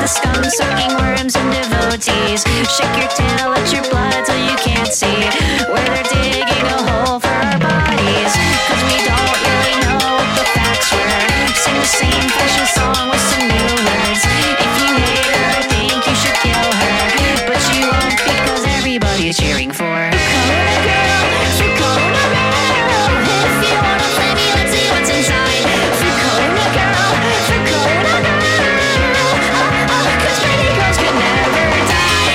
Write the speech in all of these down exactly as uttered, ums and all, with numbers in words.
scum sucking worms and devotees. Shake your tail, let your blood till you can't see where they're digging a hole for our bodies. Cause we don't really know what the facts were. Sing the same fashion song with some new words. If you hate her, I think you should kill her, but you won't because everybody's cheering for Fucona girl, Fucona girl. If you wanna play me, let's see what's inside. Fucona girl, Fucona girl. Oh, oh, cause pretty girls could never die.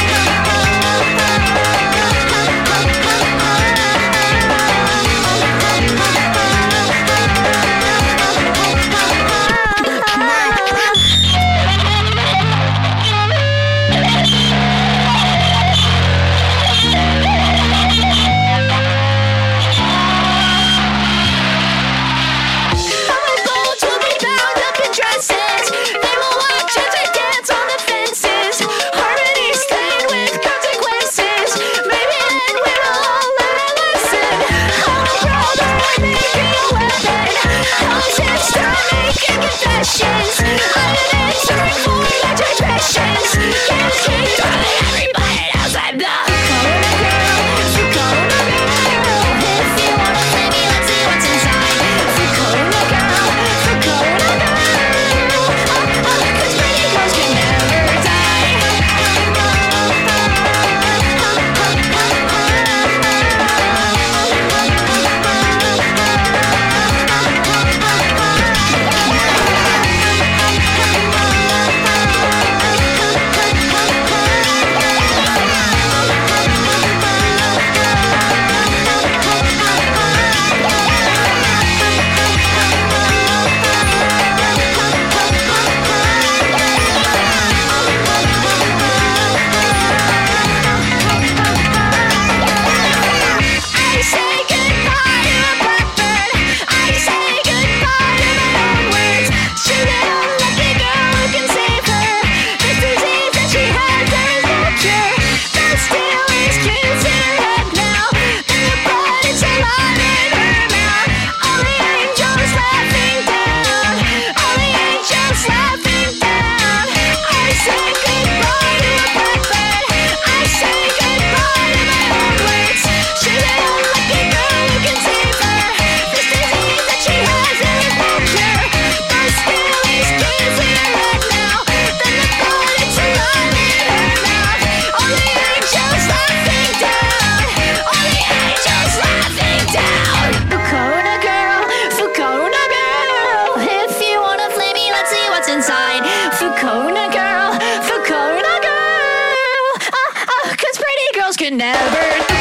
Inside Fucona girl, Fucona girl. Oh, oh, cause pretty girls can never